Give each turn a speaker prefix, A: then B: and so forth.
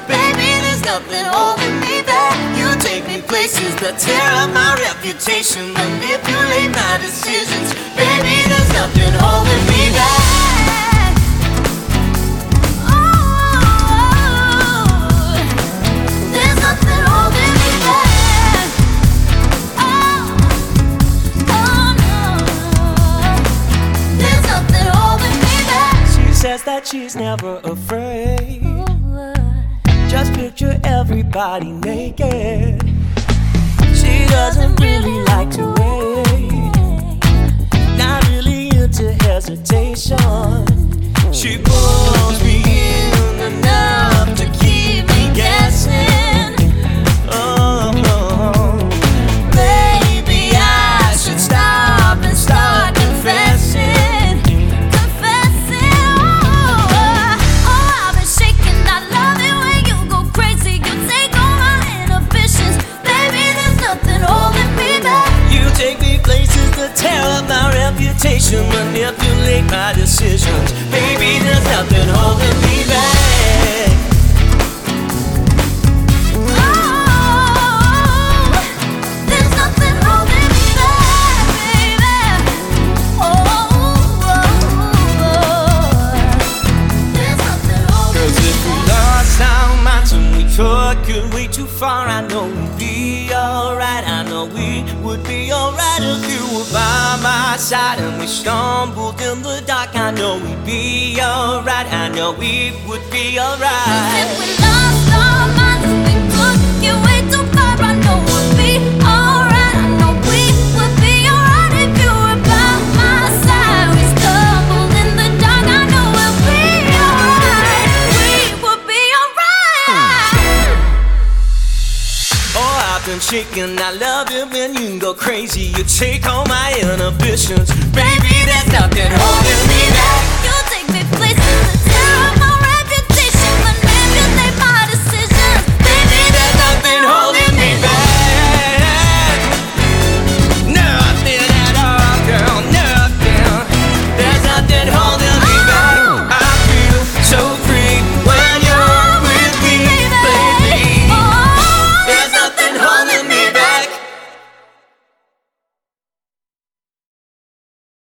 A: Baby, there's nothing holding me back. You take me places that tear up my reputation, manipulate my decisions. Baby, there's nothing holding me back. Oh, there's nothing holding me back. Oh, no, there's nothing holding me back.
B: She says that she's never afraid. Just picture everybody naked. She doesn't really like to wait, not really into hesitation. She pulls me in enough to keep me guessing. Oh, maybe I should stop and start confessing.
A: I've been shaking. I love it when you go crazy. You take all my inhibitions. Baby, there's nothing holding me back.
B: You take me places that tear up my reputation, manipulate my decisions. Baby, there's nothing holding me back.
A: Oh, there's nothing holding me back, baby. Oh, there's nothing holding me
B: Cause if we lost our minds and we took it way too far, I know we'd be alright. I know we would be alright if you were by my side and we stumbled in the dark. I know we'd be alright. I know we would be alright.
A: If we lost our minds and we took it way too far, I know we'd be alright. I know we would be alright if you were by my side. We stumbled in the dark. I know we'll be alright. We would be alright.
B: Oh, I've been shaking. I love it when you go crazy. You take all my inhibitions. Baby, there's nothing holding me back.